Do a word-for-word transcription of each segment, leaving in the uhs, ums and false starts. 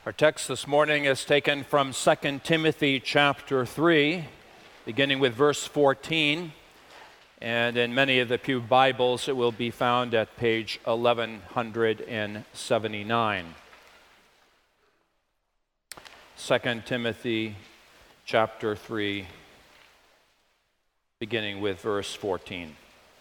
Our text this morning is taken from Second Timothy chapter three, beginning with verse fourteen, and in many of the Pew Bibles it will be found at page eleven seventy-nine. Second Timothy chapter three, beginning with verse fourteen.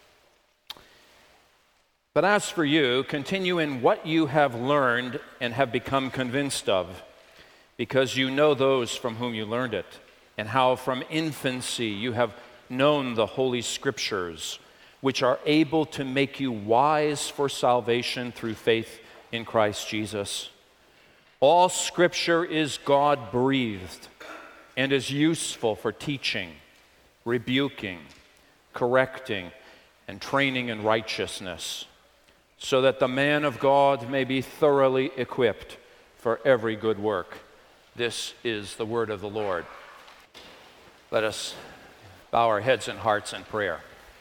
But as for you, continue in what you have learned and have become convinced of, because you know those from whom you learned it, and how from infancy you have known the Holy Scriptures, which are able to make you wise for salvation through faith in Christ Jesus. All Scripture is God-breathed and is useful for teaching, rebuking, correcting, and training in righteousness, so that the man of God may be thoroughly equipped for every good work. This is the word of the Lord. Let us bow our heads and hearts in prayer.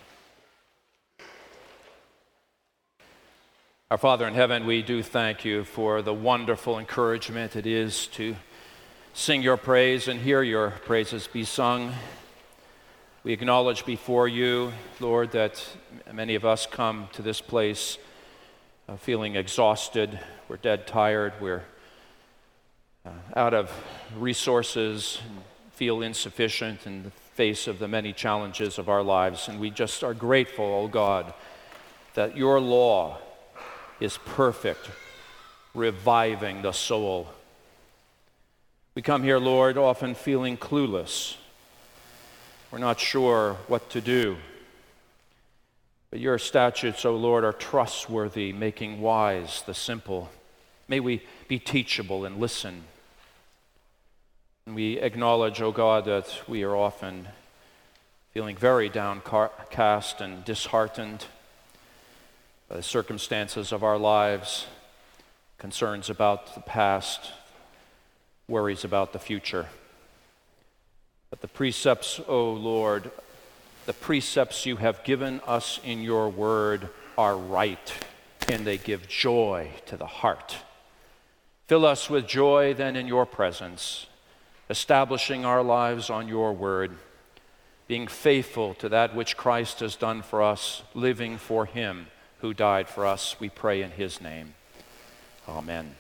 Our Father in heaven, we do thank you for the wonderful encouragement it is to sing your praise and hear your praises be sung. We acknowledge before you, Lord, that many of us come to this place Uh, feeling exhausted, we're dead tired, we're uh, out of resources, and feel insufficient in the face of the many challenges of our lives. And we just are grateful, oh God, that your law is perfect, reviving the soul. We come here, Lord, often feeling clueless. We're not sure what to do. But your statutes, O Lord, are trustworthy, making wise the simple. May we be teachable and listen. And we acknowledge, O God, that we are often feeling very downcast and disheartened by the circumstances of our lives, concerns about the past, worries about the future. But the precepts, O Lord, the precepts you have given us in your word are right, and they give joy to the heart. Fill us with joy then in your presence, establishing our lives on your word, being faithful to that which Christ has done for us, living for him who died for us. We pray in his name. Amen.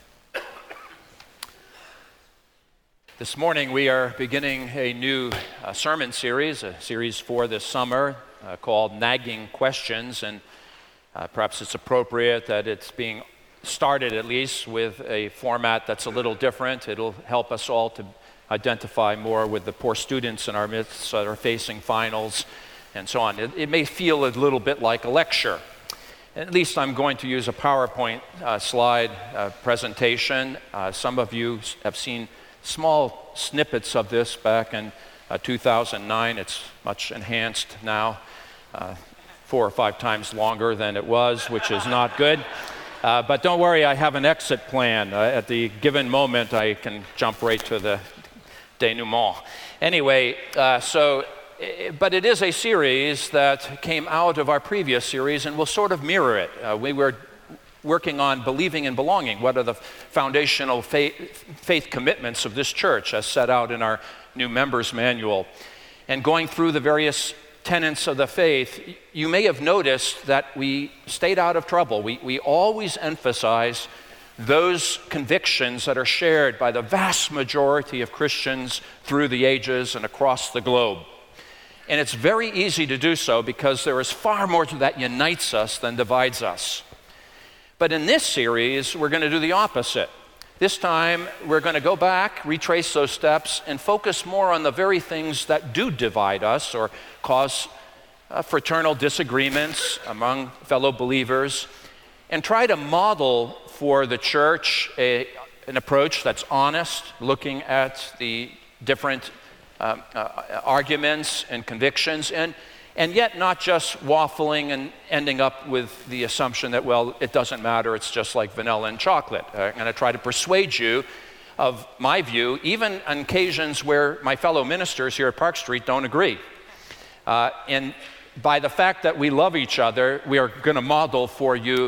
This morning we are beginning a new uh, sermon series, a series for this summer uh, called Nagging Questions, and uh, perhaps it's appropriate that it's being started at least with a format that's a little different. It'll help us all to identify more with the poor students in our midst that are facing finals and so on. It, it may feel a little bit like a lecture. At least I'm going to use a PowerPoint uh, slide uh, presentation. Uh, some of you have seen small snippets of this back in uh, two thousand nine. It's much enhanced now, uh, four or five times longer than it was, which is not good. Uh, but don't worry, I have an exit plan. Uh, at the given moment, I can jump right to the denouement. Anyway, uh, so, but it is a series that came out of our previous series and will sort of mirror it. Uh, we were working on believing and belonging. What are the foundational faith, faith commitments of this church as set out in our new members manual? And going through the various tenets of the faith, you may have noticed that we stayed out of trouble. We, we always emphasize those convictions that are shared by the vast majority of Christians through the ages and across the globe. And it's very easy to do so because there is far more that unites us than divides us. But in this series, we're going to do the opposite. This time, we're going to go back, retrace those steps, and focus more on the very things that do divide us or cause uh, fraternal disagreements among fellow believers, and try to model for the church a, an approach that's honest, looking at the different uh, uh, arguments and convictions, and And yet not just waffling and ending up with the assumption that, well, it doesn't matter, it's just like vanilla and chocolate. Uh, I'm going to try to persuade you of my view, even on occasions where my fellow ministers here at Park Street don't agree. Uh, and by the fact that we love each other, we are going to model for you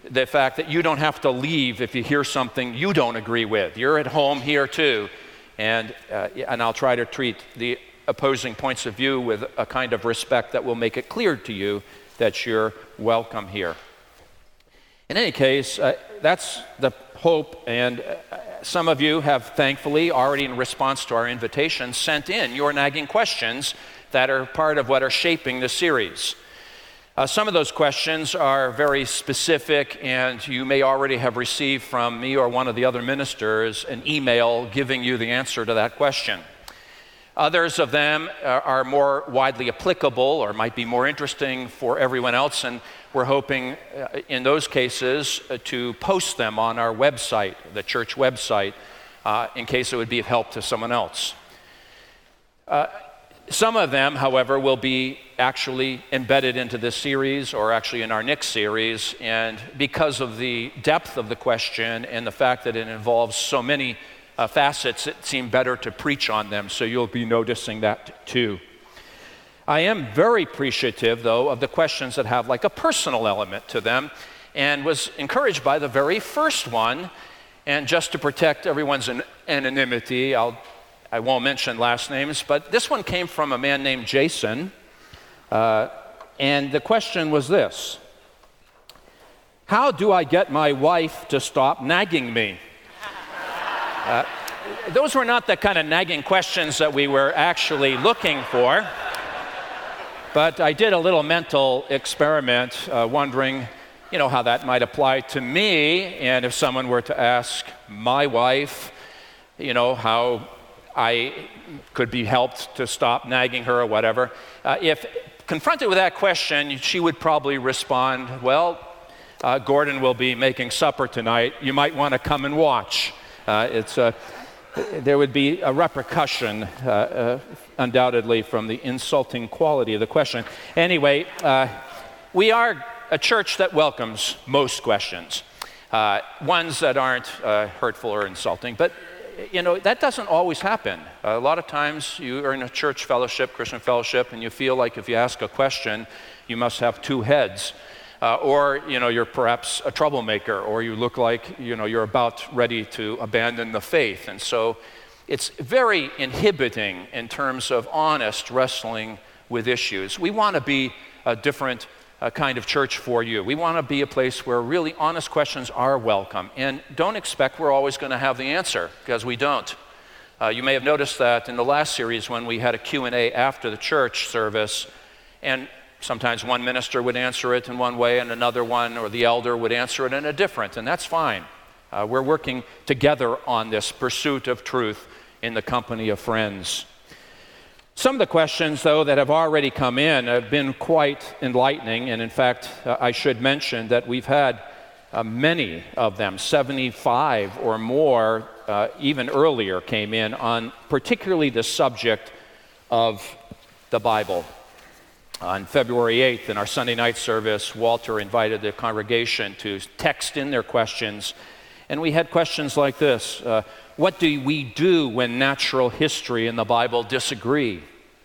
the fact that you don't have to leave if you hear something you don't agree with. You're at home here too, and uh, and I'll try to treat the opposing points of view with a kind of respect that will make it clear to you that you're welcome here. In any case, uh, that's the hope, and uh, some of you have thankfully already, in response to our invitation, sent in your nagging questions that are part of what are shaping the series. Uh, some of those questions are very specific, and you may already have received from me or one of the other ministers an email giving you the answer to that question. Others of them are more widely applicable or might be more interesting for everyone else, and we're hoping uh, in those cases uh, to post them on our website, the church website, uh, in case it would be of help to someone else. Uh, some of them, however, will be actually embedded into this series or actually in our next series, and because of the depth of the question and the fact that it involves so many Uh, facets, it seemed better to preach on them, so you'll be noticing that too. I am very appreciative, though, of the questions that have like a personal element to them, and was encouraged by the very first one. And just to protect everyone's an- anonymity, I'll, I won't mention last names, but this one came from a man named Jason, uh, and the question was this: how do I get my wife to stop nagging me? Uh, those were not the kind of nagging questions that we were actually looking for, but I did a little mental experiment uh, wondering, you know, how that might apply to me, and if someone were to ask my wife, you know, how I could be helped to stop nagging her or whatever. Uh, if confronted with that question, she would probably respond, well, uh, Gordon will be making supper tonight. You might want to come and watch. Uh, it's a, there would be a repercussion, uh, uh, undoubtedly, from the insulting quality of the question. Anyway, uh, we are a church that welcomes most questions, uh, ones that aren't uh, hurtful or insulting. But, you know, that doesn't always happen. Uh, a lot of times you are in a church fellowship, Christian fellowship, and you feel like if you ask a question, you must have two heads. Uh, or, you know, you're perhaps a troublemaker, or you look like, you know, you're about ready to abandon the faith. And so it's very inhibiting in terms of honest wrestling with issues. We want to be a different uh, kind of church for you. We want to be a place where really honest questions are welcome. And don't expect we're always going to have the answer, because we don't. Uh, you may have noticed that in the last series when we had a Q and A after the church service, and sometimes one minister would answer it in one way and another one, or the elder would answer it in a different, and that's fine. Uh, we're working together on this pursuit of truth in the company of friends. Some of the questions, though, that have already come in have been quite enlightening, and in fact, uh, I should mention that we've had uh, many of them, seventy-five or more, uh, even earlier, came in on particularly the subject of the Bible. On February eighth, in our Sunday night service, Walter invited the congregation to text in their questions, and we had questions like this. Uh, what do we do when natural history and the Bible disagree?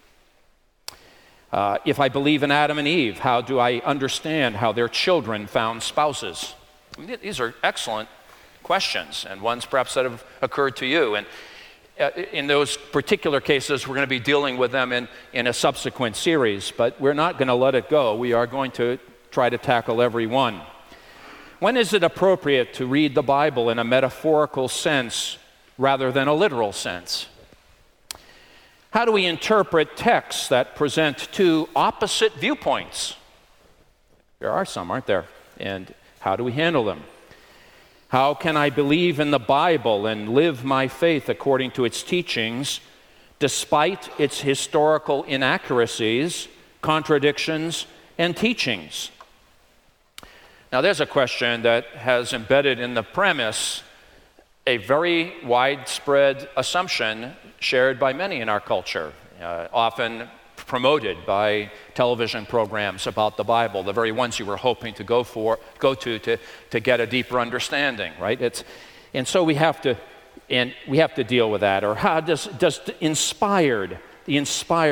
Uh, if I believe in Adam and Eve, how do I understand how their children found spouses? I mean, these are excellent questions, and ones perhaps that have occurred to you. And Uh, in those particular cases, we're going to be dealing with them in, in a subsequent series, but we're not going to let it go. We are going to try to tackle every one. When is it appropriate to read the Bible in a metaphorical sense rather than a literal sense? How do we interpret texts that present two opposite viewpoints? There are some, aren't there? And how do we handle them? How can I believe in the Bible and live my faith according to its teachings, despite its historical inaccuracies, contradictions, and teachings? Now, there's a question that has embedded in the premise a very widespread assumption shared by many in our culture, uh, often promoted by television programs about the Bible, the very ones you were hoping to go for, go to, to, to get a deeper understanding, right? It's, and so we have to, and we have to deal with that. Or how does does the inspired, the inspired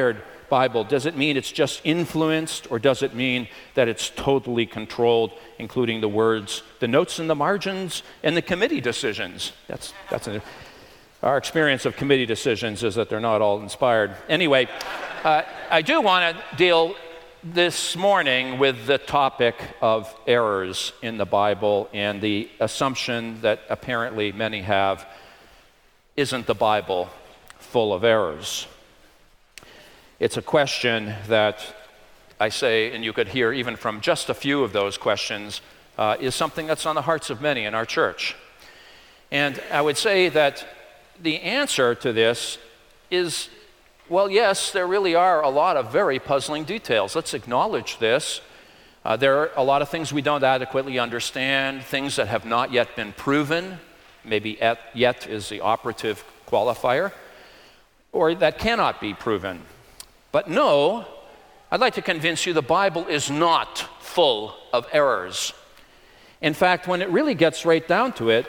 Bible? Does it mean it's just influenced, or does it mean that it's totally controlled, including the words, the notes in the margins, and the committee decisions? That's, that's an, our experience of committee decisions is that they're not all inspired. Anyway, uh, I do want to deal this morning with the topic of errors in the Bible and the assumption that apparently many have, isn't the Bible full of errors? It's a question that I say, and you could hear even from just a few of those questions, uh, is something that's on the hearts of many in our church. And I would say that the answer to this is, well, yes, there really are a lot of very puzzling details. Let's acknowledge this. Uh, there are a lot of things we don't adequately understand, things that have not yet been proven. Maybe at, yet is the operative qualifier, or that cannot be proven. But no, I'd like to convince you the Bible is not full of errors. In fact, when it really gets right down to it,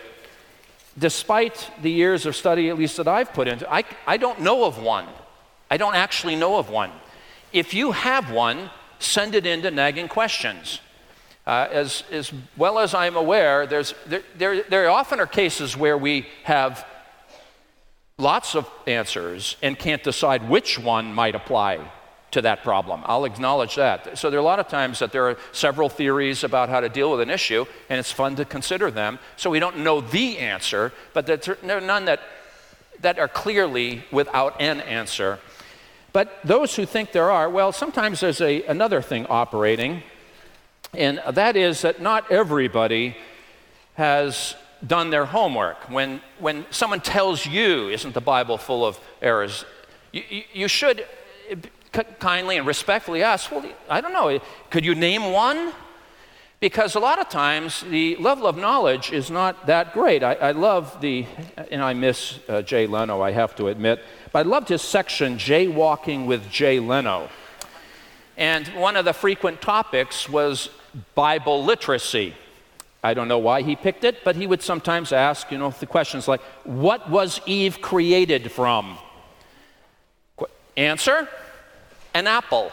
despite the years of study, at least that I've put into, I, I don't know of one. I don't actually know of one. If you have one, send it in to Nagging Questions. Uh, as, as well as I'm aware, there's, there, there, there often are cases where we have lots of answers and can't decide which one might apply to that problem. I'll acknowledge that. So there are a lot of times that there are several theories about how to deal with an issue, and it's fun to consider them. So we don't know the answer, but there are none that, that are clearly without an answer. But those who think there are, well, sometimes there's a, another thing operating, and that is that not everybody has done their homework. When, when someone tells you, isn't the Bible full of errors, you, you, you should kindly and respectfully ask, well, I don't know, could you name one? Because a lot of times the level of knowledge is not that great. I, I love the, and I miss uh, Jay Leno, I have to admit, but I loved his section, Jaywalking with Jay Leno. And one of the frequent topics was Bible literacy. I don't know why he picked it, but he would sometimes ask, you know, the questions like, what was Eve created from? Qu- answer, an apple.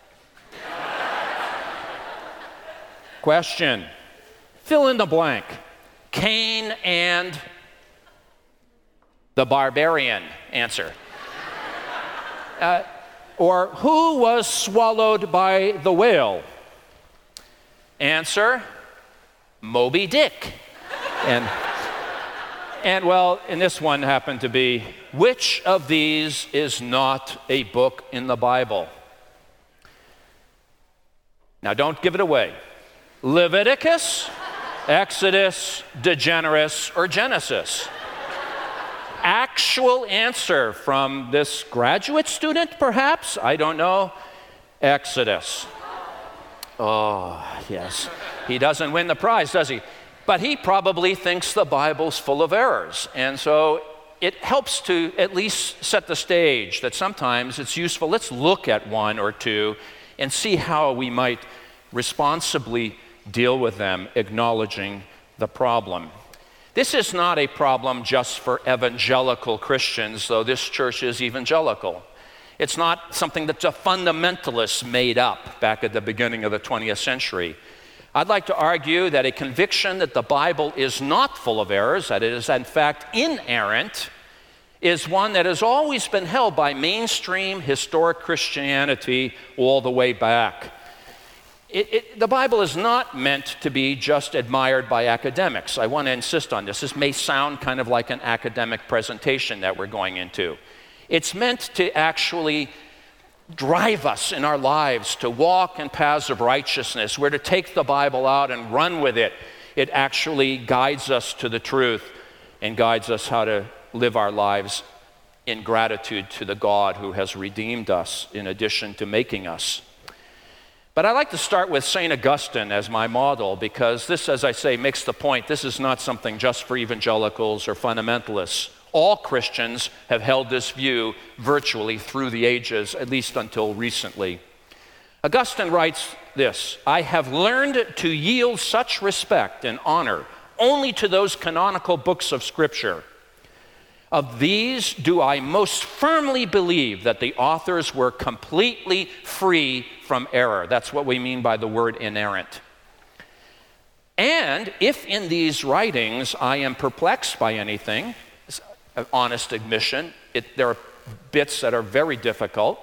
Question, fill in the blank. Cain and the barbarian. Answer. Uh, or who was swallowed by the whale? Answer, Moby Dick. and, and well, and this one happened to be, which of these is not a book in the Bible? Now don't give it away. Leviticus, Exodus, Degeneres, or Genesis? Actual answer from this graduate student, perhaps? I don't know. Exodus. Oh, yes. He doesn't win the prize, does he? But he probably thinks the Bible's full of errors. And so it helps to at least set the stage that sometimes it's useful. Let's look at one or two and see how we might responsibly deal with them, acknowledging the problem. This is not a problem just for evangelical Christians, though this church is evangelical. It's not something that the fundamentalists made up back at the beginning of the twentieth century. I'd like to argue that a conviction that the Bible is not full of errors, that it is in fact inerrant, is one that has always been held by mainstream historic Christianity all the way back. It, it, the Bible is not meant to be just admired by academics. I want to insist on this. This may sound kind of like an academic presentation that we're going into. It's meant to actually drive us in our lives to walk in paths of righteousness. We're to take the Bible out and run with it. It actually guides us to the truth and guides us how to live our lives in gratitude to the God who has redeemed us in addition to making us. But I like to start with Saint Augustine as my model because this, as I say, makes the point. This is not something just for evangelicals or fundamentalists. All Christians have held this view virtually through the ages, at least until recently. Augustine writes this, I have learned to yield such respect and honor only to those canonical books of Scripture Of these do I most firmly believe that the authors were completely free from error. That's what we mean by the word inerrant. And if in these writings I am perplexed by anything, it's an honest admission, it, there are bits that are very difficult,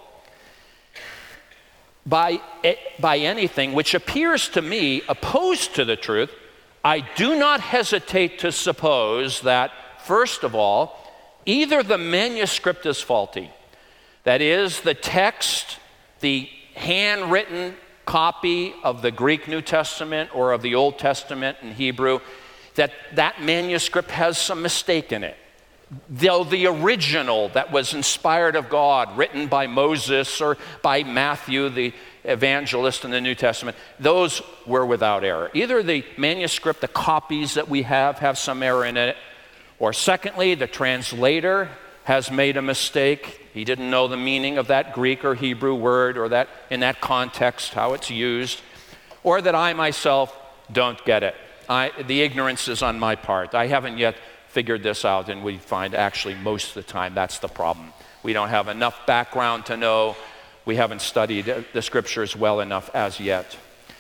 by, by anything which appears to me opposed to the truth, I do not hesitate to suppose that, first of all, either the manuscript is faulty, that is, the text, the handwritten copy of the Greek New Testament or of the Old Testament in Hebrew, that that manuscript has some mistake in it. Though the original that was inspired of God, written by Moses or by Matthew, the evangelist in the New Testament, those were without error. Either the manuscript, the copies that we have, have some error in it, or secondly, the translator has made a mistake. He didn't know the meaning of that Greek or Hebrew word or that in that context, how it's used, or that I myself don't get it. I, the ignorance is on my part. I haven't yet figured this out, and we find actually most of the time that's the problem. We don't have enough background to know. We haven't studied the scriptures well enough as yet.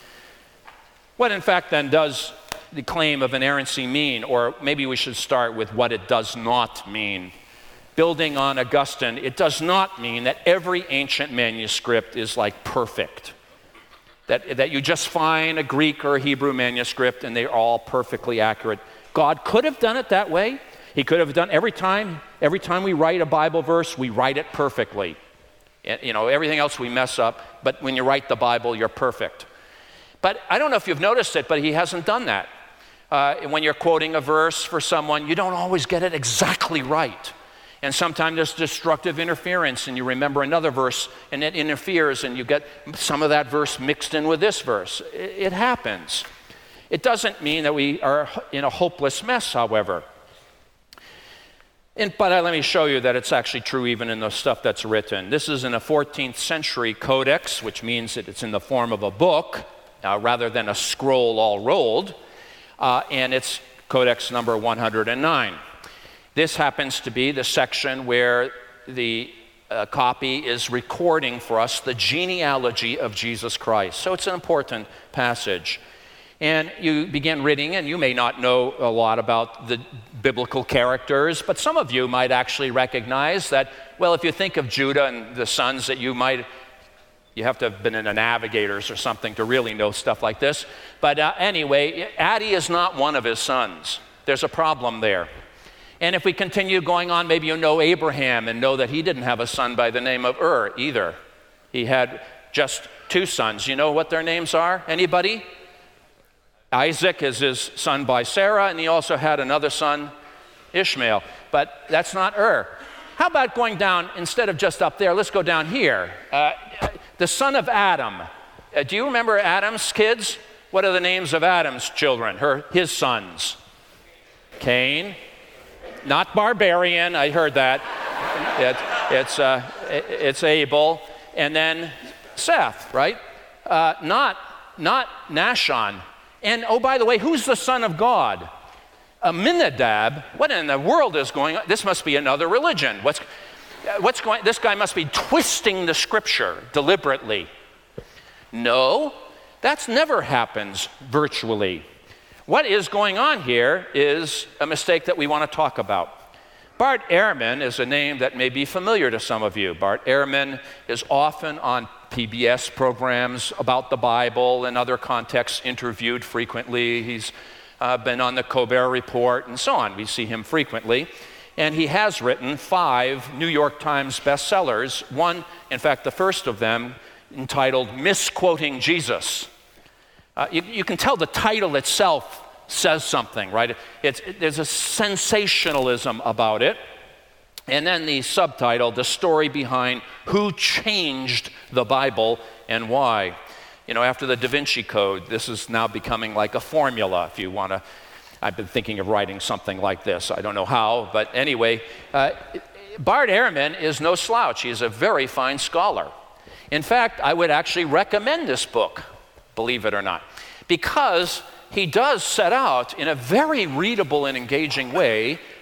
What in fact then does the claim of inerrancy mean? Or maybe we should start with what it does not mean. Building on Augustine, it does not mean that every ancient manuscript is like perfect. That, that you just find a Greek or a Hebrew manuscript and they're all perfectly accurate. God could have done it that way. He could have done every time, every time we write a Bible verse, we write it perfectly. And, you know, everything else we mess up, but when you write the Bible, you're perfect. But I don't know if you've noticed it, but he hasn't done that. Uh, when you're quoting a verse for someone, you don't always get it exactly right. And sometimes there's destructive interference, and you remember another verse, and it interferes, and you get some of that verse mixed in with this verse. It, it happens. It doesn't mean that we are in a hopeless mess, however. And, but uh, let me show you that it's actually true even in the stuff that's written. This is in a fourteenth century codex, which means that it's in the form of a book uh, rather than a scroll all rolled, uh, and it's codex number one hundred nine. This happens to be the section where the uh, copy is recording for us the genealogy of Jesus Christ. So it's an important passage. And you begin reading, and you may not know a lot about the biblical characters, but some of you might actually recognize that, well, if you think of Judah and the sons that you might, you have to have been in a Navigators or something to really know stuff like this. But uh, anyway, Addie is not one of his sons. There's a problem there. And if we continue going on, maybe you know Abraham and know that he didn't have a son by the name of Ur either. He had just two sons. You know what their names are? Anybody? Isaac is his son by Sarah, and he also had another son, Ishmael. But that's not Ur. How about going down, instead of just up there, let's go down here. Uh, the son of Adam. Uh, do you remember Adam's kids? What are the names of Adam's children, her, his sons? Cain. Not barbarian, I heard that. It, it's, uh, it, it's Abel. And then Seth, right? Uh, not, not Nashon. And oh, by the way, who's the son of God? Aminadab. What in the world is going on? This must be another religion. What's, what's going? This guy must be twisting the scripture deliberately. No, that's never happens virtually. What is going on here is a mistake that we want to talk about. Bart Ehrman is a name that may be familiar to some of you. Bart Ehrman is often on P B S programs about the Bible and other contexts, interviewed frequently. He's uh, been on the Colbert Report and so on. We see him frequently. And he has written five New York Times bestsellers. One, in fact, the first of them, entitled Misquoting Jesus. Uh, you, you can tell the title itself says something, right? It's, it, there's a sensationalism about it. And then the subtitle, The Story Behind Who Changed the Bible and Why. You know, after the Da Vinci Code, this is now becoming like a formula if you want to. I've been thinking of writing something like this. I don't know how, but anyway, uh, Bart Ehrman is no slouch. He is a very fine scholar. In fact, I would actually recommend this book, believe it or not, because he does set out in a very readable and engaging way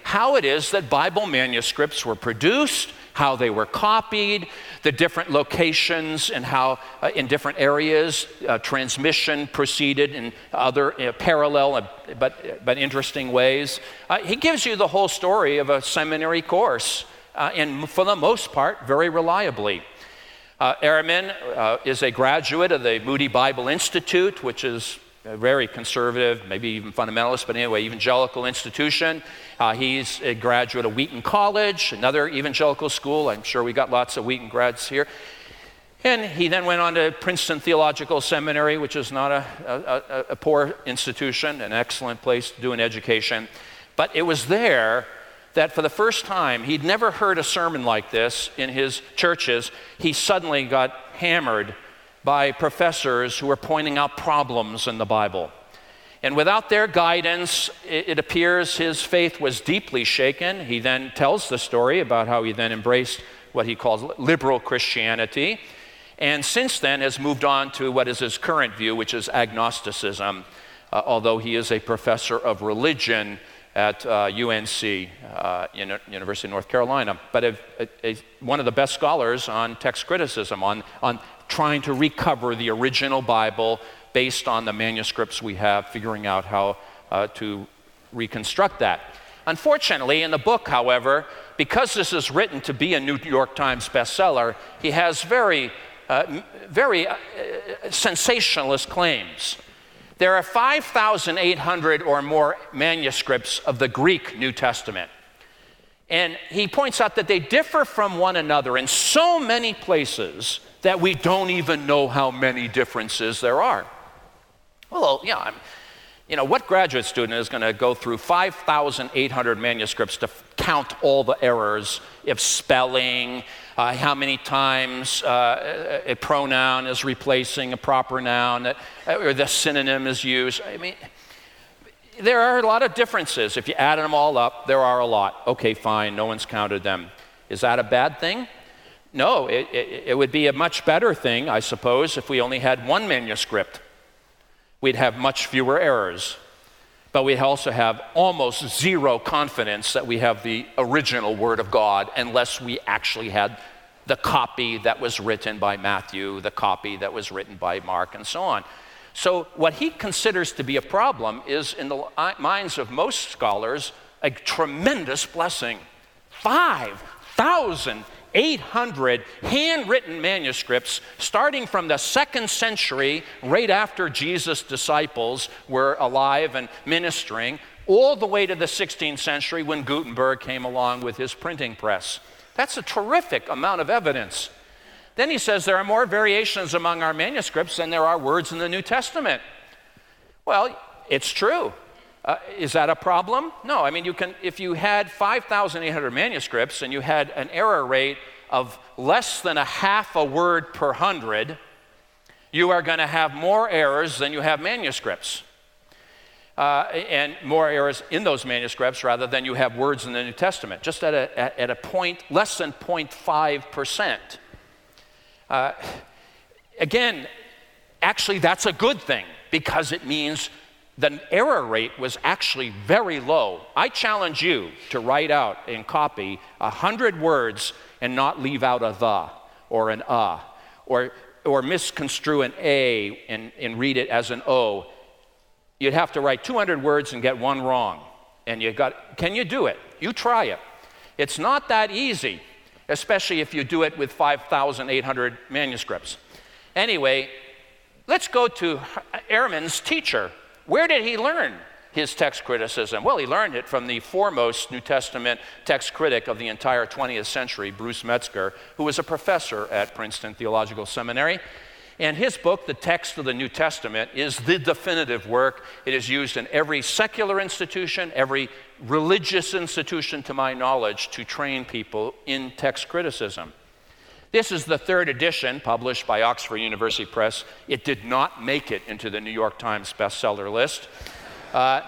how it is that Bible manuscripts were produced, how they were copied, the different locations and how uh, in different areas uh, transmission proceeded in other uh, parallel uh, but, but interesting ways. Uh, he gives you the whole story of a seminary course, uh, and for the most part, very reliably. Uh, Ehrman uh, is a graduate of the Moody Bible Institute, which is a very conservative, maybe even fundamentalist, but anyway, evangelical institution. Uh, he's a graduate of Wheaton College, another evangelical school. I'm sure we got lots of Wheaton grads here. And he then went on to Princeton Theological Seminary, which is not a, a, a poor institution, an excellent place to do an education. But it was there that for the first time, he'd never heard a sermon like this in his churches. He suddenly got hammered by professors who were pointing out problems in the Bible. And without their guidance, it, it appears his faith was deeply shaken. He then tells the story about how he then embraced what he calls liberal Christianity, and since then has moved on to what is his current view, which is agnosticism, uh, although he is a professor of religion at uh, U N C, uh, University of North Carolina, but a, a, a, one of the best scholars on text criticism, on, on trying to recover the original Bible based on the manuscripts we have, figuring out how uh, to reconstruct that. Unfortunately, in the book, however, because this is written to be a New York Times bestseller, he has very, uh, very uh, sensationalist claims. There are five thousand eight hundred or more manuscripts of the Greek New Testament. And he points out that they differ from one another in so many places that we don't even know how many differences there are. Well, yeah, I'm, you know, what graduate student is going to go through five thousand eight hundred manuscripts to f- count all the errors of spelling, uh, how many times uh, a, a pronoun is replacing a proper noun, uh, or the synonym is used? I mean, there are a lot of differences. If you add them all up, there are a lot. Okay, fine, no one's counted them. Is that a bad thing? No, it, it, it would be a much better thing, I suppose, if we only had one manuscript. We'd have much fewer errors, but we'd also have almost zero confidence that we have the original Word of God unless we actually had the copy that was written by Matthew, the copy that was written by Mark, and so on. So what he considers to be a problem is, in the minds of most scholars, a tremendous blessing. five thousand eight hundred handwritten manuscripts starting from the second century, right after Jesus' disciples were alive and ministering, all the way to the sixteenth century when Gutenberg came along with his printing press. That's a terrific amount of evidence. Then he says there are more variations among our manuscripts than there are words in the New Testament. Well, it's true. Uh, is that a problem? No. I mean, you can, if you had five thousand eight hundred manuscripts and you had an error rate of less than a half a word per hundred, you are going to have more errors than you have manuscripts. Uh, and more errors in those manuscripts rather than you have words in the New Testament, just at a, at, at a point, less than zero point five percent. Uh, again, actually that's a good thing because it means the error rate was actually very low. I challenge you to write out and copy a hundred words and not leave out a the or an uh, or or misconstrue an a and, and read it as an o. You'd have to write two hundred words and get one wrong. And you got, can you do it? You try it. It's not that easy, especially if you do it with five thousand eight hundred manuscripts. Anyway, let's go to Ehrman's teacher. Where did he learn his text criticism? Well, he learned it from the foremost New Testament text critic of the entire twentieth century, Bruce Metzger, who was a professor at Princeton Theological Seminary. And his book, The Text of the New Testament, is the definitive work. It is used in every secular institution, every religious institution, to my knowledge, to train people in text criticism. This is the third edition, published by Oxford University Press. It did not make it into the New York Times bestseller list. Uh,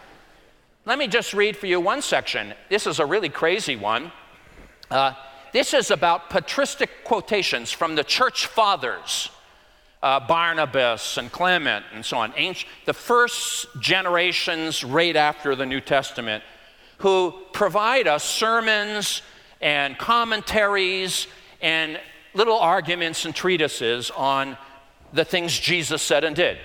let me just read for you one section. This is a really crazy one. Uh, this is about patristic quotations from the church fathers, uh, Barnabas and Clement and so on, ancient, the first generations right after the New Testament, who provide us sermons and commentaries and little arguments and treatises on the things Jesus said and did.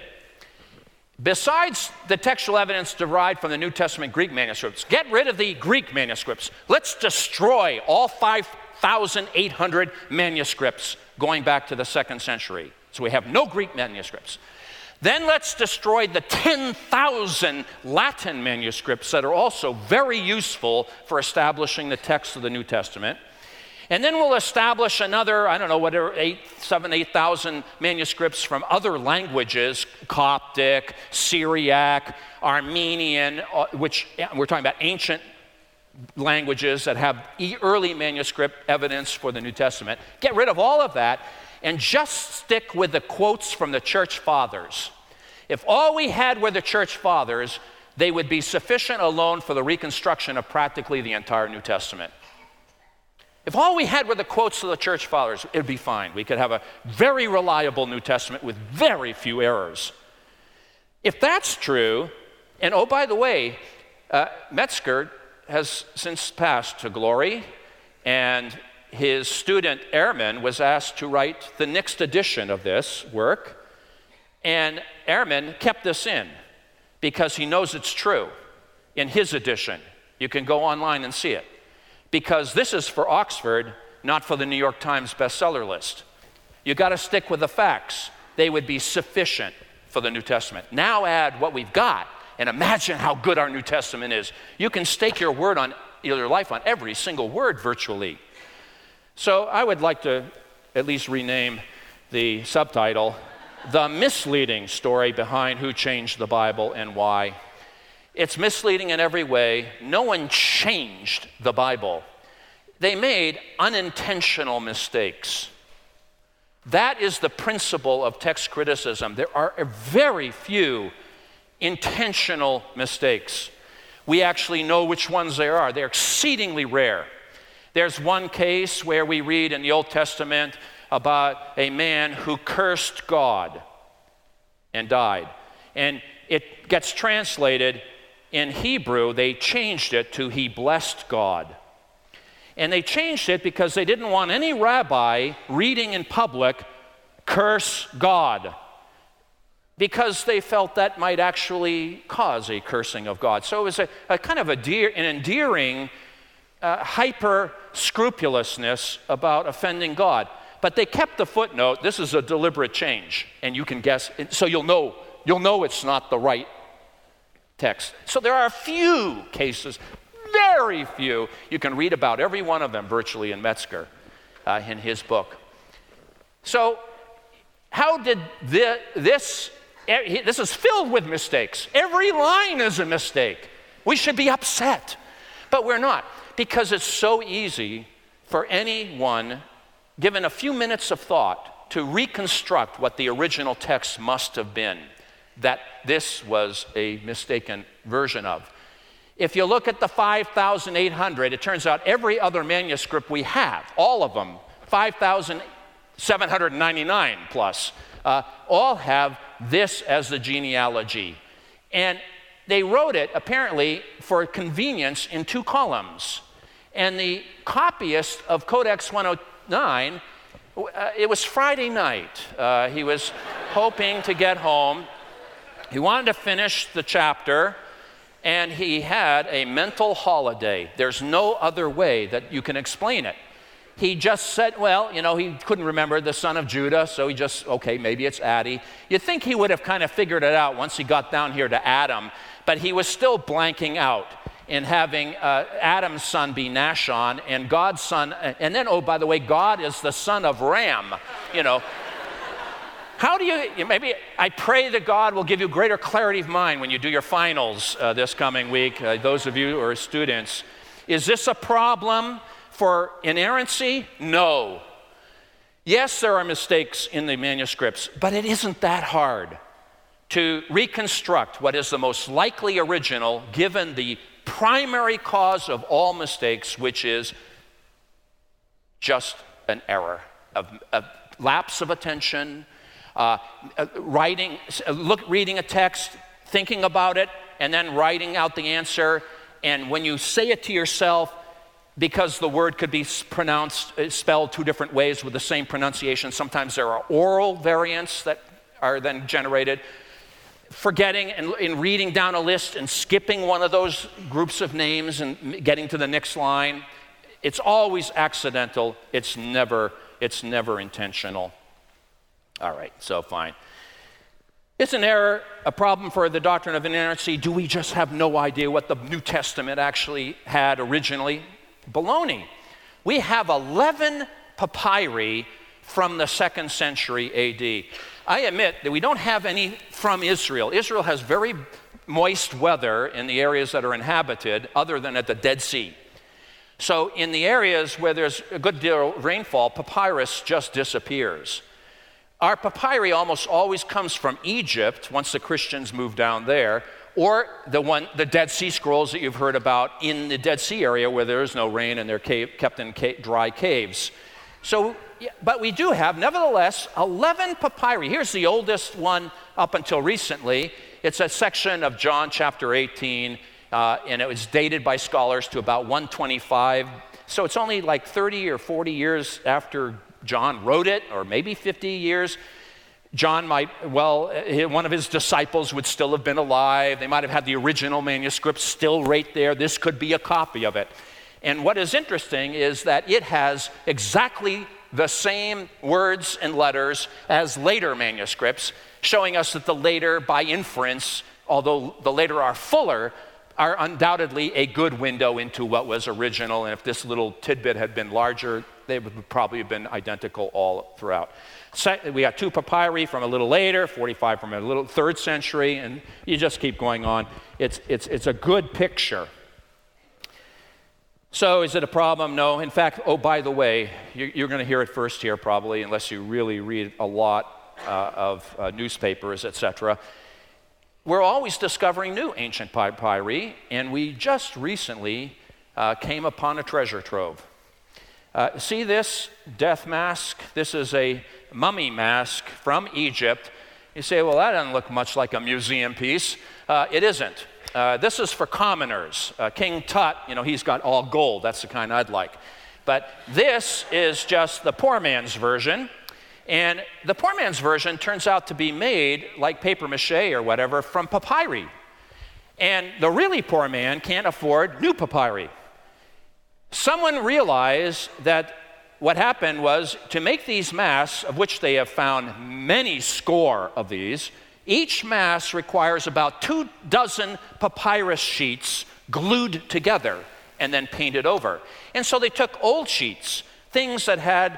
Besides the textual evidence derived from the New Testament Greek manuscripts, get rid of the Greek manuscripts. Let's destroy all five thousand eight hundred manuscripts going back to the second century. So we have no Greek manuscripts. Then let's destroy the ten thousand Latin manuscripts that are also very useful for establishing the text of the New Testament. And then we'll establish another, I don't know, whatever, eight, seven, eight thousand manuscripts from other languages, Coptic, Syriac, Armenian, which we're talking about ancient languages that have early manuscript evidence for the New Testament. Get rid of all of that and just stick with the quotes from the church fathers. If all we had were the church fathers, they would be sufficient alone for the reconstruction of practically the entire New Testament. If all we had were the quotes of the church fathers, it would be fine. We could have a very reliable New Testament with very few errors. If that's true, and oh, by the way, uh, Metzger has since passed to glory, and his student Ehrman was asked to write the next edition of this work, and Ehrman kept this in because he knows it's true in his edition. You can go online and see it. Because this is for Oxford, not for the New York Times bestseller list. You got to stick with the facts. They would be sufficient for the New Testament. Now add what we've got, and imagine how good our New Testament is. You can stake your word on your life on every single word virtually. So I would like to at least rename the subtitle, The Misleading Story Behind Who Changed the Bible and Why. It's misleading in every way. No one changed the Bible. They made unintentional mistakes. That is the principle of text criticism. There are very few intentional mistakes. We actually know which ones they are. They're exceedingly rare. There's one case where we read in the Old Testament about a man who cursed God and died. And it gets translated, in Hebrew, they changed it to he blessed God. And they changed it because they didn't want any rabbi reading in public, curse God, because they felt that might actually cause a cursing of God. So it was a, a kind of a dear, an endearing uh, hyper-scrupulousness about offending God. But they kept the footnote, this is a deliberate change, and you can guess, so you'll know, you'll know it's not the right text. So there are a few cases, very few. You can read about every one of them virtually in Metzger, uh, in his book. So how did the, this, this is filled with mistakes. Every line is a mistake. We should be upset, but we're not, because it's so easy for anyone, given a few minutes of thought, to reconstruct what the original text must have been, that this was a mistaken version of. If you look at the five thousand eight hundred, it turns out every other manuscript we have, all of them, five thousand seven hundred ninety-nine plus, uh, all have this as the genealogy. And they wrote it, apparently, for convenience in two columns. And the copyist of Codex one oh nine, uh, it was Friday night. Uh, he was hoping to get home. He wanted to finish the chapter, and he had a mental holiday. There's no other way that you can explain it. He just said, well, you know, he couldn't remember the son of Judah, so he just, okay, maybe it's Addy. You'd think he would have kind of figured it out once he got down here to Adam, but he was still blanking out in having uh, Adam's son be Nahshon, and God's son, and then, oh, by the way, God is the son of Ram, you know. How do you, maybe, I pray that God will give you greater clarity of mind when you do your finals uh, this coming week, uh, those of you who are students. Is this a problem for inerrancy? No. Yes, there are mistakes in the manuscripts, but it isn't that hard to reconstruct what is the most likely original given the primary cause of all mistakes, which is just an error, a, a lapse of attention, Uh, uh, writing, uh, look, reading a text, thinking about it, and then writing out the answer, and when you say it to yourself, because the word could be pronounced, spelled two different ways with the same pronunciation, sometimes there are oral variants that are then generated. Forgetting and, and reading down a list and skipping one of those groups of names and getting to the next line, it's always accidental. It's never, it's never intentional. All right, so fine. It's an error, a problem for the doctrine of inerrancy. Do we just have no idea what the New Testament actually had originally? Baloney. We have eleven papyri from the second century A D. I admit that we don't have any from Israel. Israel has very moist weather in the areas that are inhabited, other than at the Dead Sea. So in the areas where there's a good deal of rainfall, papyrus just disappears. Our papyri almost always comes from Egypt, once the Christians moved down there, or the one, the Dead Sea Scrolls that you've heard about in the Dead Sea area where there is no rain and they're cave, kept in cave, dry caves. So, yeah, but we do have, nevertheless, eleven papyri. Here's the oldest one up until recently. It's a section of John chapter eighteen, uh, and it was dated by scholars to about one twenty-five. So it's only like thirty or forty years after John wrote it, or maybe fifty years. John might, well, one of his disciples would still have been alive. They might have had the original manuscript still right there. This could be a copy of it. And what is interesting is that it has exactly the same words and letters as later manuscripts, showing us that the later, by inference, although the later are fuller, are undoubtedly a good window into what was original. And if this little tidbit had been larger, they would probably have been identical all throughout. We got two papyri from a little later, forty-five from a little third century, and you just keep going on. It's, it's, it's a good picture. So is it a problem? No. In fact, oh, by the way, you're, you're going to hear it first here probably, unless you really read a lot uh, of uh, newspapers, et cetera. We're always discovering new ancient papyri, and we just recently uh, came upon a treasure trove. Uh, see this death mask? This is a mummy mask from Egypt. You say, well, that doesn't look much like a museum piece. Uh, it isn't. Uh, this is for commoners. Uh, King Tut, you know, he's got all gold. That's the kind I'd like. But this is just the poor man's version. And the poor man's version turns out to be made like paper mache or whatever from papyri. And the really poor man can't afford new papyri. Someone realized that what happened was to make these masks, of which they have found many score of these, each mask requires about two dozen papyrus sheets glued together and then painted over. And so they took old sheets, things that had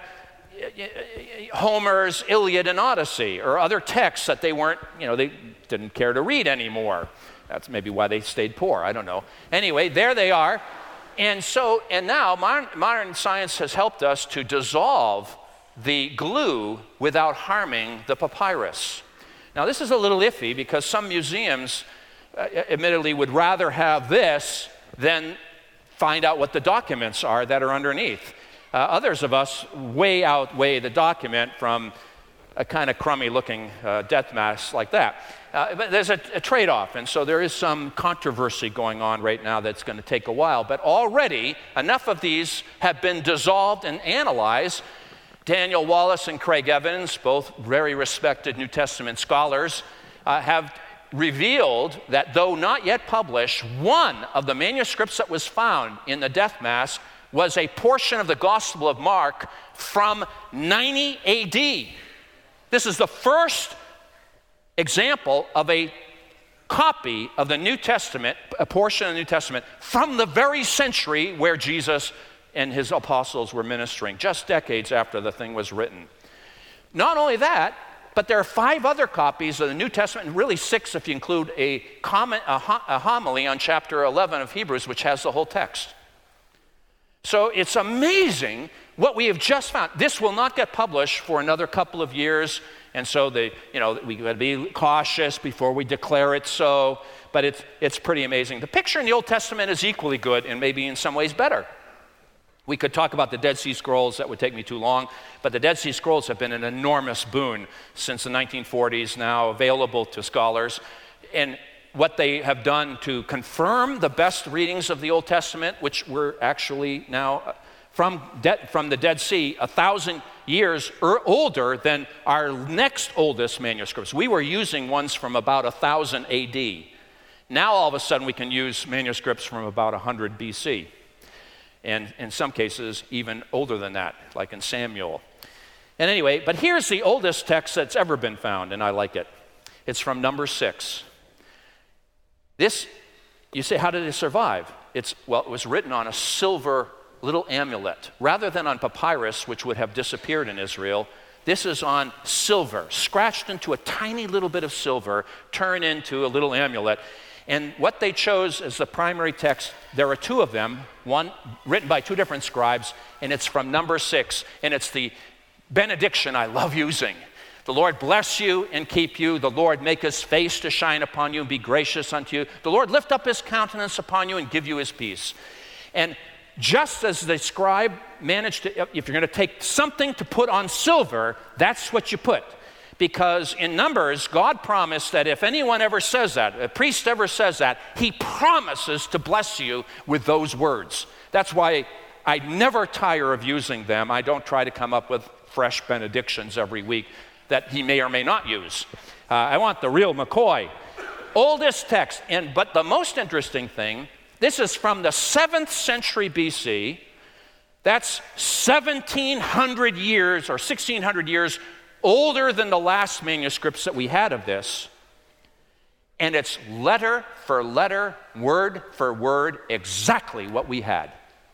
Homer's Iliad and Odyssey, or other texts that they weren't, you know, they didn't care to read anymore. That's maybe why they stayed poor, I don't know. Anyway, there they are. And so, and now modern, modern science has helped us to dissolve the glue without harming the papyrus. Now, this is a little iffy because some museums, uh, admittedly, would rather have this than find out what the documents are that are underneath. Uh, others of us way outweigh the document from a kind of crummy-looking uh, death mask like that. Uh, but there's a, a trade-off, and so there is some controversy going on right now that's going to take a while. But already, enough of these have been dissolved and analyzed. Daniel Wallace and Craig Evans, both very respected New Testament scholars, uh, have revealed that though not yet published, one of the manuscripts that was found in the death mask was a portion of the Gospel of Mark from ninety A D. This is the first example of a copy of the New Testament, a portion of the New Testament, from the very century where Jesus and his apostles were ministering, just decades after the thing was written. Not only that, but there are five other copies of the New Testament, and really six if you include a, comment, a, a homily on chapter eleven of Hebrews, which has the whole text. So it's amazing what we have just found. This will not get published for another couple of years, and so the, you know, we got to be cautious before we declare it so, but it's, it's pretty amazing. The picture in the Old Testament is equally good and maybe in some ways better. We could talk about the Dead Sea Scrolls, that would take me too long, but the Dead Sea Scrolls have been an enormous boon since the nineteen forties, now available to scholars. And what they have done to confirm the best readings of the Old Testament, which were actually now from, De- from the Dead Sea, a thousand years er- older than our next oldest manuscripts. We were using ones from about one thousand A D. Now all of a sudden we can use manuscripts from about one hundred B C. And in some cases even older than that, like in Samuel. And anyway, but here's the oldest text that's ever been found, and I like it. It's from Numbers six. This, you say, how did it survive? It's, well, it was written on a silver little amulet. Rather than on papyrus, which would have disappeared in Israel, this is on silver, scratched into a tiny little bit of silver, turned into a little amulet. And what they chose as the primary text, there are two of them, one written by two different scribes, and it's from Numbers six, and it's the benediction I love using. The Lord bless you and keep you. The Lord make his face to shine upon you and be gracious unto you. The Lord lift up his countenance upon you and give you his peace. And just as the scribe managed to, if you're going to take something to put on silver, that's what you put. Because in Numbers, God promised that if anyone ever says that, a priest ever says that, he promises to bless you with those words. That's why I never tire of using them. I don't try to come up with fresh benedictions every week that he may or may not use. Uh, I want the real McCoy. Oldest text, and but the most interesting thing, this is from the seventh century B C. That's seventeen hundred years or sixteen hundred years older than the last manuscripts that we had of this. And it's letter for letter, word for word, exactly what we had.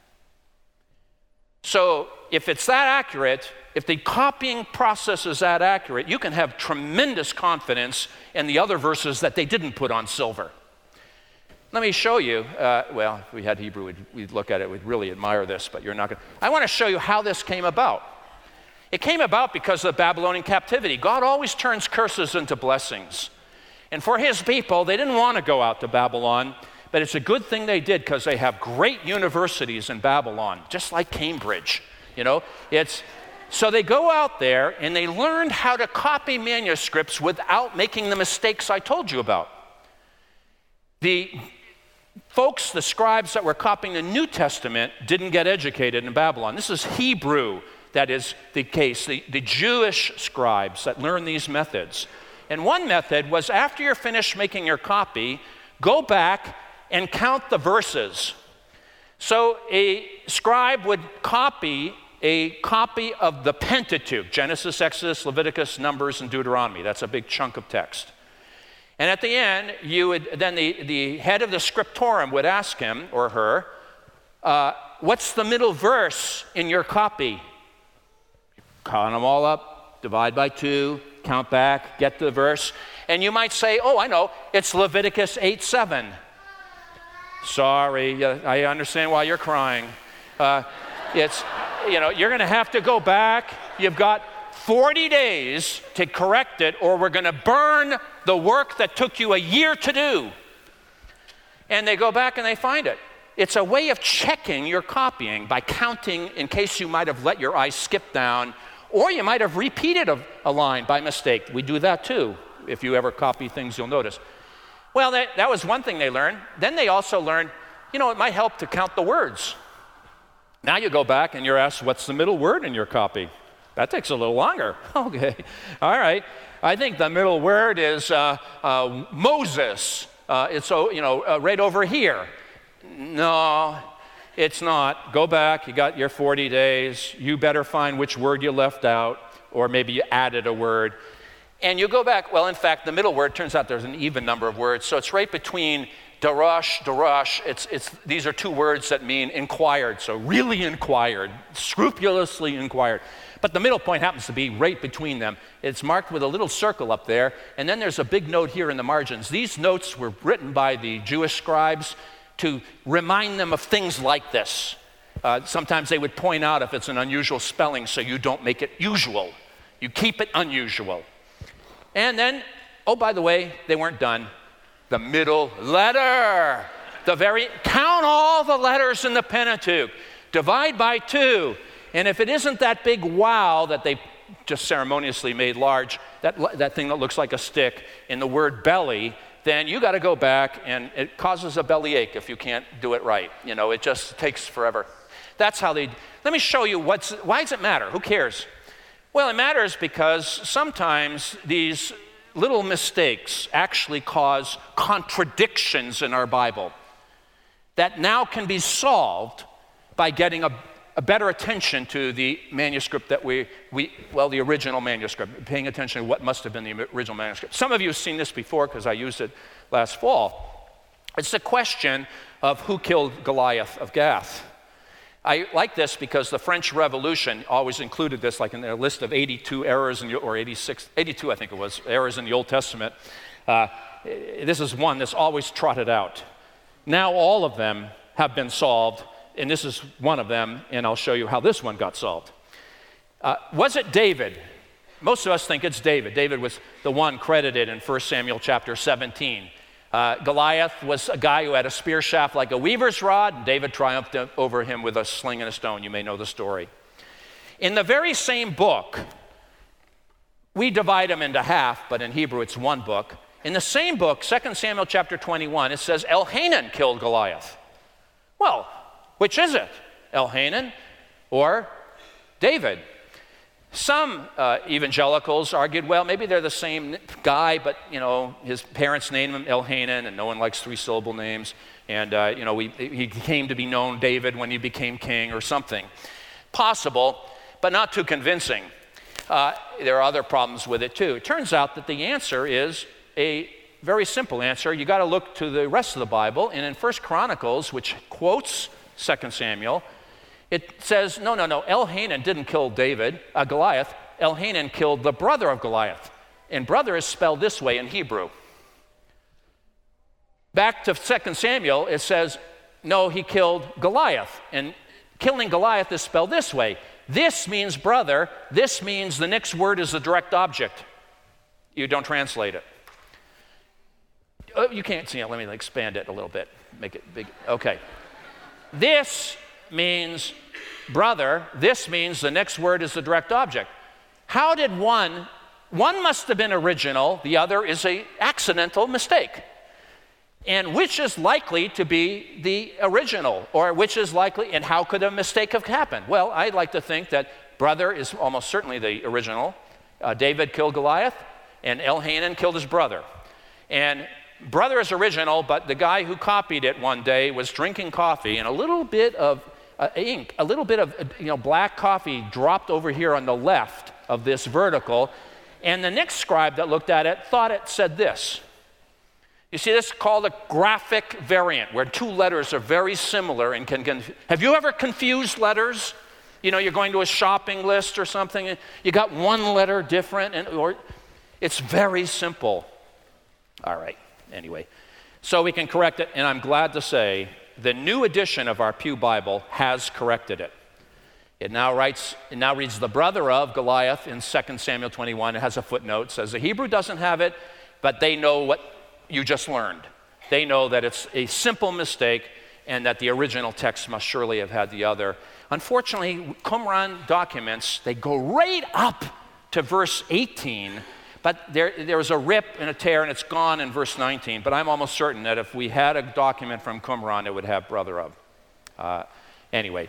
So if it's that accurate, if the copying process is that accurate, you can have tremendous confidence in the other verses that they didn't put on silver. Let me show you, uh, well, if we had Hebrew, we'd, we'd look at it, we'd really admire this, but you're not going to. I want to show you how this came about. It came about because of the Babylonian captivity. God always turns curses into blessings. And for his people, they didn't want to go out to Babylon, but it's a good thing they did because they have great universities in Babylon, just like Cambridge. You know, it's so they go out there and they learned how to copy manuscripts without making the mistakes I told you about. The folks, the scribes that were copying the New Testament didn't get educated in Babylon. This is Hebrew that is the case, the, the Jewish scribes that learned these methods. And one method was after you're finished making your copy, go back and count the verses. So a scribe would copy a copy of the Pentateuch, Genesis, Exodus, Leviticus, Numbers, and Deuteronomy. That's a big chunk of text. And at the end, you would then the, the head of the scriptorum would ask him or her, uh, what's the middle verse in your copy? Count them all up, divide by two, count back, get to the verse. And you might say, oh, I know, it's Leviticus eight seven. Sorry, I understand why you're crying. Uh, it's, you know, you're going to have to go back. You've got forty days to correct it, or we're going to burn the work that took you a year to do. And they go back and they find it. It's a way of checking your copying by counting in case you might have let your eyes skip down, or you might have repeated a, a line by mistake. We do that too. If you ever copy things, you'll notice. Well, that, that was one thing they learned. Then they also learned, you know, it might help to count the words. Now you go back and you're asked, what's the middle word in your copy? That takes a little longer. Okay, all right. I think the middle word is uh, uh, Moses. Uh, it's, uh, you know, uh, right over here. No, it's not. Go back. You got your forty days. You better find which word you left out, or maybe you added a word. And you go back. Well, in fact, the middle word, turns out there's an even number of words. So it's right between darash, darash. It's, it's, these are two words that mean inquired. So really inquired, scrupulously inquired. But the middle point happens to be right between them. It's marked with a little circle up there. And then there's a big note here in the margins. These notes were written by the Jewish scribes to remind them of things like this. Uh, sometimes they would point out if it's an unusual spelling so you don't make it usual. You keep it unusual. And then, oh, by the way, they weren't done. The middle letter. The very, count all the letters in the Pentateuch. Divide by two. And if it isn't that big wow that they just ceremoniously made large, that, that thing that looks like a stick, in the word belly, then you got to go back, and it causes a bellyache if you can't do it right. You know, it just takes forever. That's how they, let me show you what's, why does it matter? Who cares? Well, it matters because sometimes these little mistakes actually cause contradictions in our Bible that now can be solved by getting a, a better attention to the manuscript that we, we, well, the original manuscript, paying attention to what must have been the original manuscript. Some of you have seen this before because I used it last fall. It's the question of who killed Goliath of Gath. I like this because the French Revolution always included this, like in their list of eighty-two errors, in the, or eighty-six, eighty-two I think it was, errors in the Old Testament. Uh, this is one that's always trotted out. Now all of them have been solved, and this is one of them, and I'll show you how this one got solved. Uh, was it David? Most of us think it's David. David was the one credited in First Samuel chapter seventeen. Uh, Goliath was a guy who had a spear shaft like a weaver's rod, and David triumphed over him with a sling and a stone. You may know the story. In the very same book, we divide them into half, but in Hebrew it's one book. In the same book, Second Samuel chapter twenty-one, it says Elhanan killed Goliath. Well, which is it? Elhanan or David? Some uh, evangelicals argued, well, maybe they're the same guy, but, you know, his parents named him Elhanan, and no one likes three-syllable names. And, uh, you know, we, he came to be known David when he became king or something. Possible, but not too convincing. Uh, there are other problems with it, too. It turns out that the answer is a very simple answer. You got to look to the rest of the Bible, and in First Chronicles, which quotes Second Samuel, it says, no, no, no, Elhanan didn't kill David, uh, Goliath. Elhanan killed the brother of Goliath. And brother is spelled this way in Hebrew. Back to Second Samuel, it says, no, he killed Goliath. And killing Goliath is spelled this way. This means brother. This means the next word is the direct object. You don't translate it. Oh, you can't see it. Let me expand it a little bit. Make it big. Okay. This means brother. This means the next word is the direct object. How did one, one must have been original, the other is an accidental mistake. And which is likely to be the original, or which is likely, and how could a mistake have happened? Well, I'd like to think that brother is almost certainly the original. Uh, David killed Goliath, and Elhanan killed his brother. And brother is original, but the guy who copied it one day was drinking coffee, and a little bit of uh, ink, a little bit of uh, you know black coffee dropped over here on the left of this vertical, and the next scribe that looked at it thought it said this. You see, this is called a graphic variant, where two letters are very similar and can, can have you ever confused letters? You know, you're going to a shopping list or something, and you got one letter different, and or it's very simple. All right, anyway. So we can correct it, and I'm glad to say the new edition of our Pew Bible has corrected it. It now writes, it now reads the brother of Goliath in Second Samuel twenty-one. It has a footnote, says the Hebrew doesn't have it, but they know what you just learned. They know that it's a simple mistake and that the original text must surely have had the other. Unfortunately, Qumran documents, they go right up to verse eighteen, but there, there was a rip and a tear, and it's gone in verse nineteen. But I'm almost certain that if we had a document from Qumran, it would have brother of. Uh, anyway,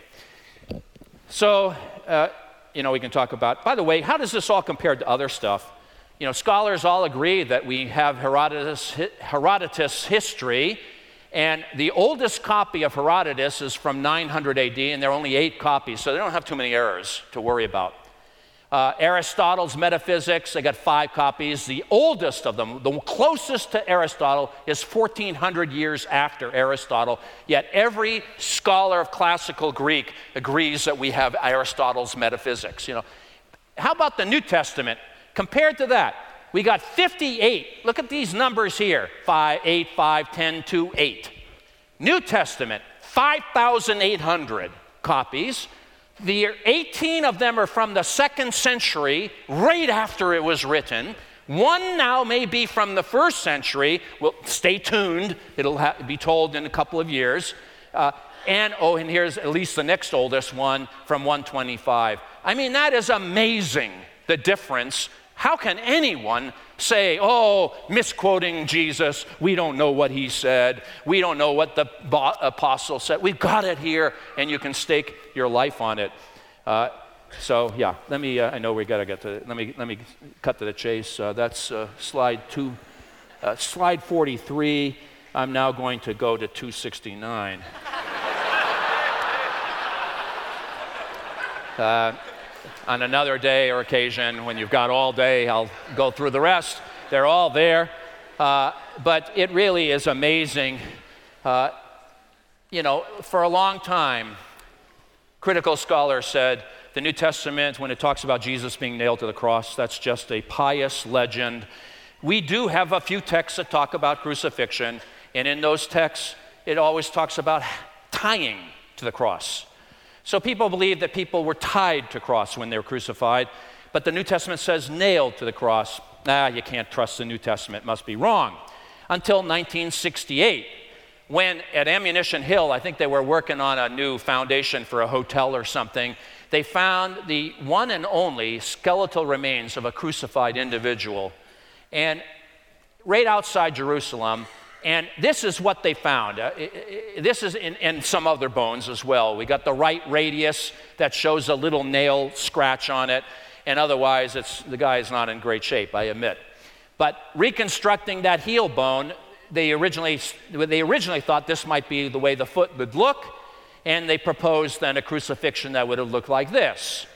so, uh, you know, we can talk about, by the way, how does this all compare to other stuff? You know, scholars all agree that we have Herodotus, Herodotus history, and the oldest copy of Herodotus is from nine hundred A D, and there are only eight copies, so they don't have too many errors to worry about. Uh, Aristotle's Metaphysics, they got five copies. The oldest of them, the closest to Aristotle, is fourteen hundred years after Aristotle, yet every scholar of classical Greek agrees that we have Aristotle's Metaphysics. You know, how about the New Testament? Compared to that, we got fifty-eight. Look at these numbers here, five, eight, five, ten, two, eight. New Testament, five thousand eight hundred copies. The eighteen of them are from the second century, right after it was written. One now may be from the first century. Well, stay tuned. It'll ha- be told in a couple of years. Uh, and, oh, and here's at least the next oldest one from one twenty-five. I mean, that is amazing, the difference How can anyone say, oh, misquoting Jesus, we don't know what he said, we don't know what the apostle said, we've got it here, and you can stake your life on it. Uh, so yeah, let me, uh, I know we gotta get to, let me, let me cut to the chase. Uh, that's uh, slide two, uh, slide forty-three. I'm now going to go to two sixty-nine. uh, On another day or occasion, when you've got all day, I'll go through the rest. They're all there. Uh, but it really is amazing. Uh, you know, for a long time, critical scholars said the New Testament, when it talks about Jesus being nailed to the cross, that's just a pious legend. We do have a few texts that talk about crucifixion, and in those texts, it always talks about tying to the cross. So people believe that people were tied to cross when they were crucified, but the New Testament says nailed to the cross. Ah, you can't trust the New Testament, it must be wrong. Until nineteen sixty-eight, when at Ammunition Hill, I think they were working on a new foundation for a hotel or something, they found the one and only skeletal remains of a crucified individual, and right outside Jerusalem. And this is what they found. Uh, this is in, in some other bones as well. We got the right radius that shows a little nail scratch on it, and otherwise it's, the guy is not in great shape, I admit. But reconstructing that heel bone, they originally, they originally thought this might be the way the foot would look, and they proposed then a crucifixion that would have looked like this.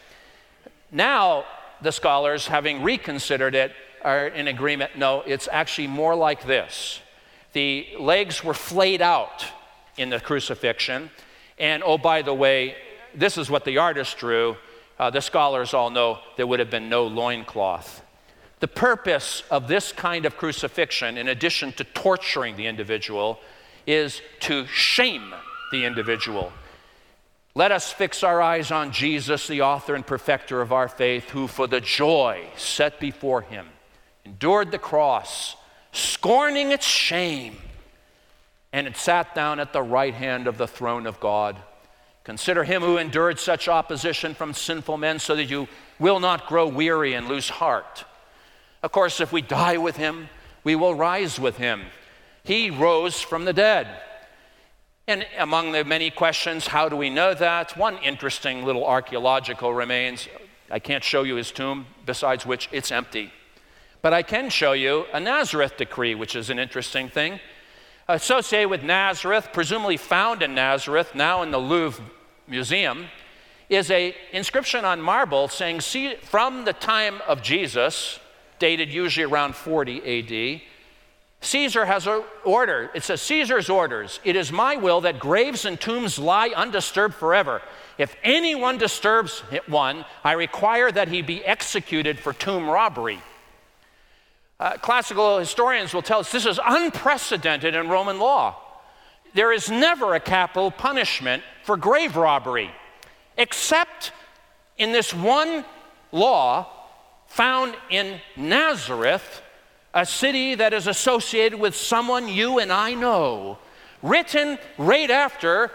Now, the scholars, having reconsidered it, are in agreement, no, it's actually more like this. The legs were flayed out in the crucifixion. And oh, by the way, this is what the artist drew. Uh, the scholars all know there would have been no loincloth. The purpose of this kind of crucifixion, in addition to torturing the individual, is to shame the individual. Let us fix our eyes on Jesus, the author and perfecter of our faith, who for the joy set before him endured the cross, scorning its shame, and it sat down at the right hand of the throne of God. Consider him who endured such opposition from sinful men, so that you will not grow weary and lose heart. Of course, if we die with him, we will rise with him. He rose from the dead. And among the many questions, how do we know that? One interesting little archaeological remains. I can't show you his tomb, besides which it's empty. But I can show you a Nazareth decree, which is an interesting thing. Associated with Nazareth, presumably found in Nazareth, now in the Louvre Museum, is an inscription on marble saying, see, from the time of Jesus, dated usually around forty A D, Caesar has an order. It says, Caesar's orders. It is my will that graves and tombs lie undisturbed forever. If anyone disturbs one, I require that he be executed for tomb robbery. Uh, classical historians will tell us this is unprecedented in Roman law. There is never a capital punishment for grave robbery, except in this one law found in Nazareth, a city that is associated with someone you and I know, written right after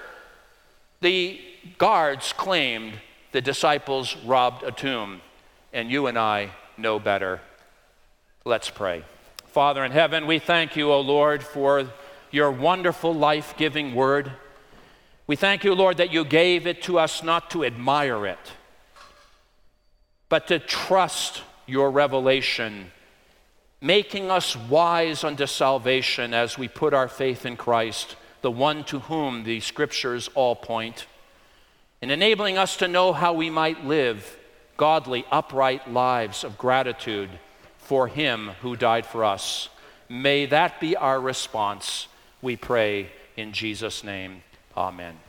the guards claimed the disciples robbed a tomb, and you and I know better. Let's pray. Father in heaven, we thank you, O Lord, for your wonderful life-giving word. We thank you, Lord, that you gave it to us not to admire it, but to trust your revelation, making us wise unto salvation as we put our faith in Christ, the one to whom the scriptures all point, and enabling us to know how we might live godly, upright lives of gratitude for him who died for us. May that be our response, we pray in Jesus' name. Amen.